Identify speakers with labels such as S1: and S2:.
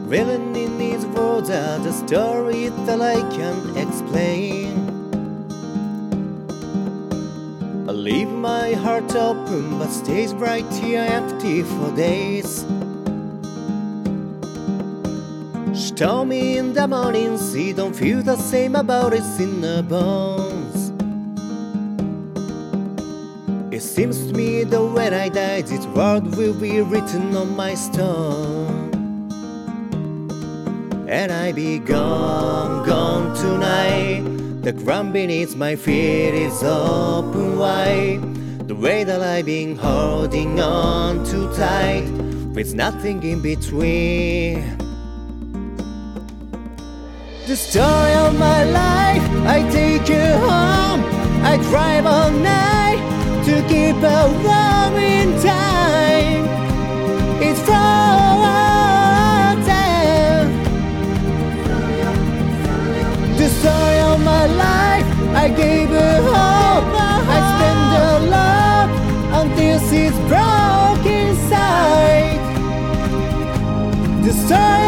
S1: Written in these words are the stories that I can't explain. I leave my heart open but stays right here empty for days. She told me in the morning she don't feel the same about it in her bones. It seems to me that when I die this word will be written on my stone. And I be gone, gone tonight. The ground beneath my feet is open wide. The way that I've been holding on too tight, with nothing in between. The story of my life, I take you home. I drive all night to keep her warm in time. It's frozen. The story of my life, I gave her hope. I spent her love until she's broke inside. The story